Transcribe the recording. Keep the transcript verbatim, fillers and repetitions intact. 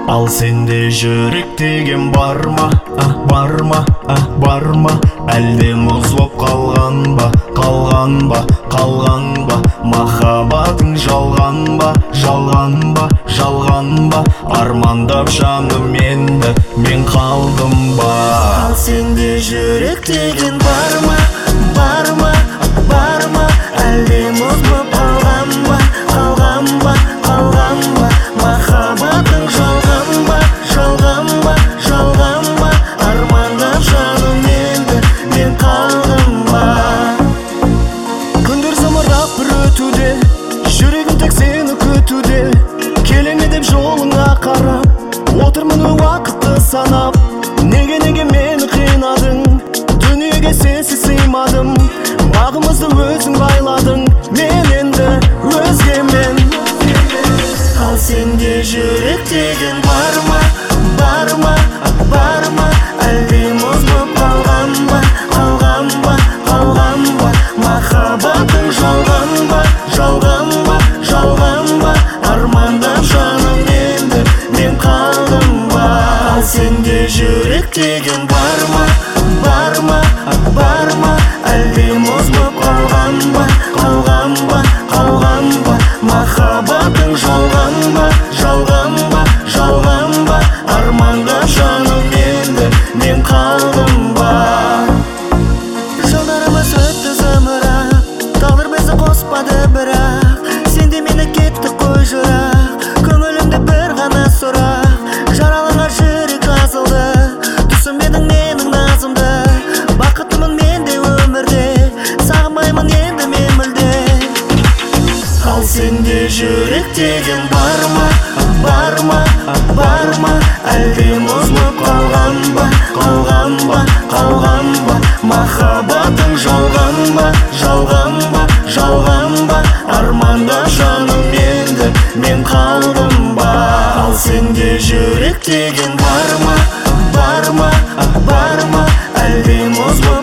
Ал сенде жүрек деген бар ма, бар ма, бар ма? Әлде мұз боп қалған ба, қалған ба, қалған ба? Махаббатың жалған ба, жалған ба, жалған ба? Армандап жаным енді мен қалдым ба? Ал сенде жүрек деген бар ма, бар ма, бар ма? Әлде мұз боп қалған ба, қалған ба, қалған ба? Махаббатың жалған ба, жалған ба, жалған ба? Армандап жаным енді мен қалдым ба? Күндер зымырап бір өтуде, жүрегім тек сені күтуде. Келеме деп жолыңа қарап отырмын уақытты санап. Неге неге мені қинадың, дүниеге сенсіз сыймадым. Бағымызды өзің байладың, мен енді өзгемен. Ал сенде жүрек деген бар ма, бар ма, бар ма? Әлде мұз боп қалған ба, қалған ба, қалған ба? Махаббатың жалған ба, жалған ба, жалған ба? Армандап жаным енді мен қалдым ба? Ал сенде жүрек деген бар ма, бар ма, бар ма? Әлде мұз боп қалған ба, қалған ба, қалған ба? Махаббатың жалған ба, жалған ба, жалған ба? Армандап жаным енді мен қалдым ба? Жылдарымыз өтті зымырап, тағдыр бізді қоспады бірақ. Сен де мені кетті қой жырақ, көңілімде бір ғана сұрақ. Жараланған жүрек жазылды, түсінбедің менің назымды. Бақыттымын мен де өмірде, сағынбаймын енді мен мүлде. Ал сенде жүрек деген бар ма, бар ма, бар ма? Әлде мұз боп қалған ба, қалған ба, қалған ба? Махаббатың жалған ба, жалған ба, жалған ба? Армандап жаным енді мен қалдым ба? Ал сенде жүрек деген бар ма, бар ма, бар ма? Әлде мұз боп